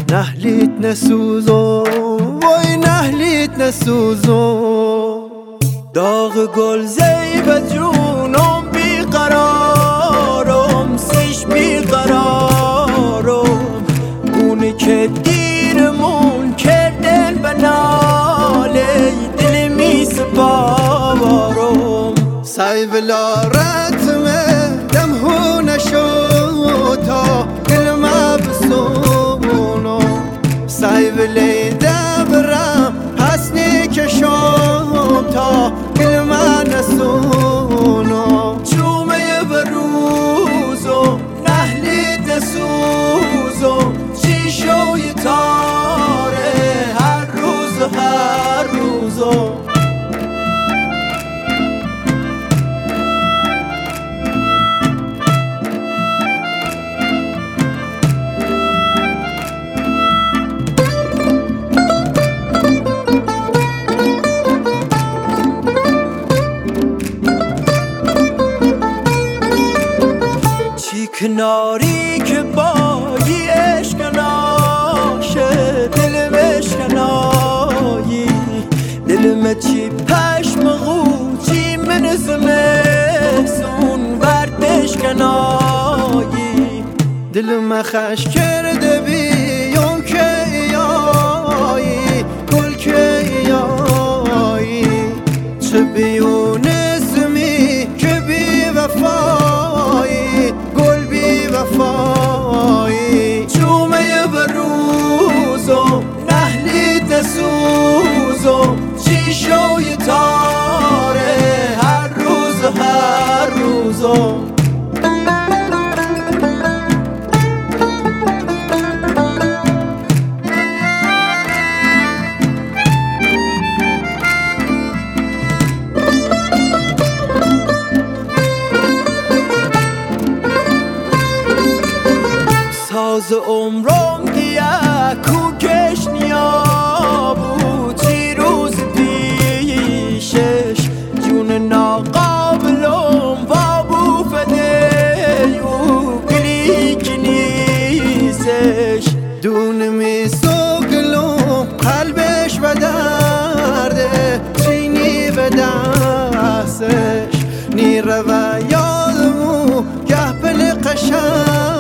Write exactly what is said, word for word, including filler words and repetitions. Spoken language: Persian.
نهلیت نسوزو وای نهلیت نسوزو داغ گل زیب جونم بیقرارم سیش بیقرارم اونی که دیرمون کردن بناله دل می سپارم سعی ولارتمه دم هو نشو تا دل ما بسونو سعی ولی دبرم حسنی کشم تا دل ما نسونو چومه بروزو نهلیت نسوزو چی شوی تاره هر روز هر روزو کناری که بایی اشکناشه دل مشکنایی دل مچی پشمغو چی من زمستون وردش کنایی دل مخش کرده بیون که ایایی گل که ایایی چه بیون اسمی که بی وفایی وفایی چومه بروزو نهلیت نسوزو چی شوی تاره هر روز هر روزو ساز عمرم دیا کوکش نیا بود چی روز پیشش جون ناقابلم وابو فده و کلیک نیزش دون می سوگلم قلبش و درده چینی به دستش نیره و یادمو گه بل قشنگ